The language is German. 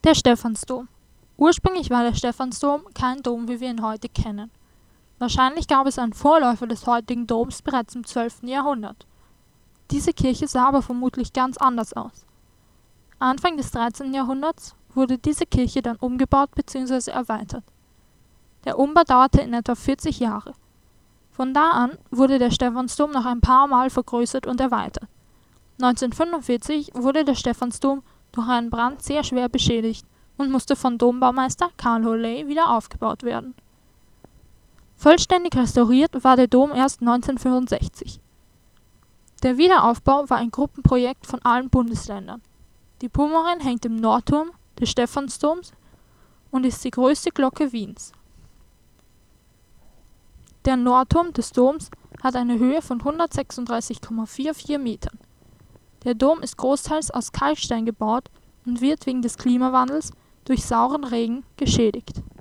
Der Stephansdom. Ursprünglich war der Stephansdom kein Dom, wie wir ihn heute kennen. Wahrscheinlich gab es einen Vorläufer des heutigen Doms bereits im 12. Jahrhundert. Diese Kirche sah aber vermutlich ganz anders aus. Anfang des 13. Jahrhunderts wurde diese Kirche dann umgebaut bzw. erweitert. Der Umbau dauerte in etwa 40 Jahre. Von da an wurde der Stephansdom noch ein paar Mal vergrößert und erweitert. 1945 wurde der Stephansdom durch einen Brand sehr schwer beschädigt und musste von Dombaumeister Karl Holley wieder aufgebaut werden. Vollständig restauriert war der Dom erst 1965. Der Wiederaufbau war ein Gruppenprojekt von allen Bundesländern. Die Pummerin hängt im Nordturm des Stephansdoms und ist die größte Glocke Wiens. Der Nordturm des Doms hat eine Höhe von 136,44 Metern. Der Dom ist großteils aus Kalkstein gebaut und wird wegen des Klimawandels durch sauren Regen geschädigt.